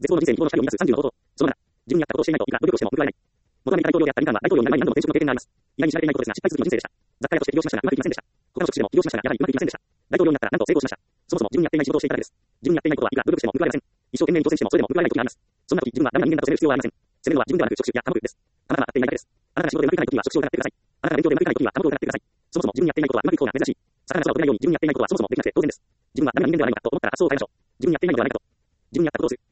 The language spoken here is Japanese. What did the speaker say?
絶望の人生に希望の光を見出す30のこと。その7、自分に合ったことをしていないといくら努力しても報われない。元アメリカ大統領であったリンカーンは大統領になる前に何度も転職の経験があります。意外に知られていないことですが、失敗続きの人生でした。雑貨屋として起業しましたが、うまくいきませんでした。他の職種でも起業しましたが、やはりうまくいきませんでした。大統領になったらなんと成功しました。そもそも自分に合っていない仕事をしていたからです。自分に合っていないことはいくら努力しても報われません。一生懸命に挑戦してもそれでも報われない時があります。そんな時、自分はダメな人間だと責める必要はありません。責めるのは自分ではなく職種や科目です。あなたが合っていないだけです。あなたが仕事でうまくいかない時には職種を疑ってください。あなたが勉強でうまくいかない時には科目を疑ってください。そもそも自分に合っていないことはうまくいく方が珍しい。魚の空を飛べないように自分に合っていないことはそもそもできなくて当然です。自分はダメな人間ではないのかと思ったら発想を変えましょう。自分に合っていないのではないかと。自分に合ったことをする。